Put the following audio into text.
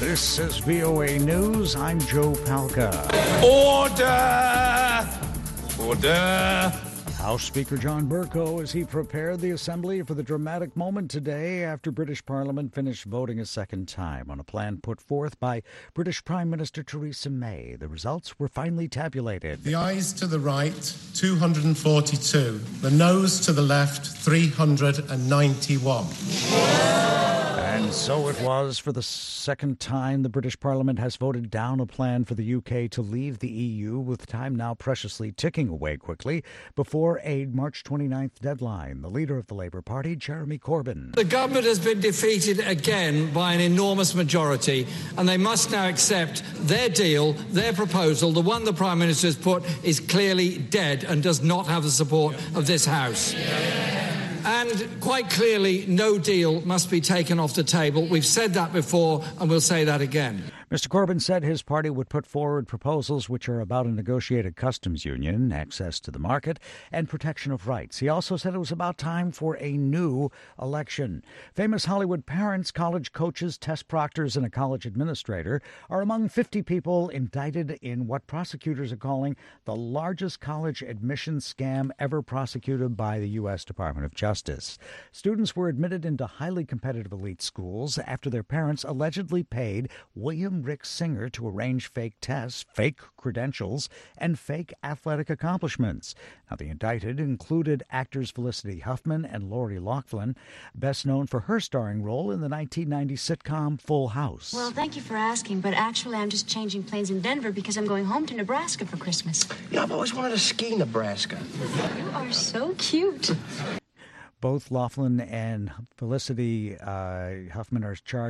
This is VOA News. I'm Joe Palca. Order! Order! House Speaker John Bercow as he prepared the Assembly for the dramatic moment today after British Parliament finished voting a second time on a plan put forth by British Prime Minister Theresa May. The results were finally tabulated. The ayes to the right, 242. The noes to the left, 391. And so it was. For the second time, the British Parliament has voted down a plan for the UK to leave the EU, with time now preciously ticking away quickly before a March 29th deadline. The leader of the Labour Party, Jeremy Corbyn. The government has been defeated again by an enormous majority, and they must now accept their deal, their proposal. The one the Prime Minister has put is clearly dead and does not have the support of this House. And quite clearly, no deal must be taken off the table. We've said that before, and we'll say that again. Mr. Corbyn said his party would put forward proposals which are about a negotiated customs union, access to the market, and protection of rights. He also said it was about time for a new election. Famous Hollywood parents, college coaches, test proctors, and a college administrator are among 50 people indicted in what prosecutors are calling the largest college admissions scam ever prosecuted by the U.S. Department of Justice. Students were admitted into highly competitive elite schools after their parents allegedly paid William Rick Singer to arrange fake tests, fake credentials, and fake athletic accomplishments. Now, the indicted included actors Felicity Huffman and Lori Loughlin, best known for her starring role in the 1990 sitcom Full House. Well, thank you for asking, but actually I'm just changing planes in Denver because I'm going home to Nebraska for Christmas. Yeah, I've always wanted to ski Nebraska. You are so cute. Both Loughlin and Felicity Huffman are charged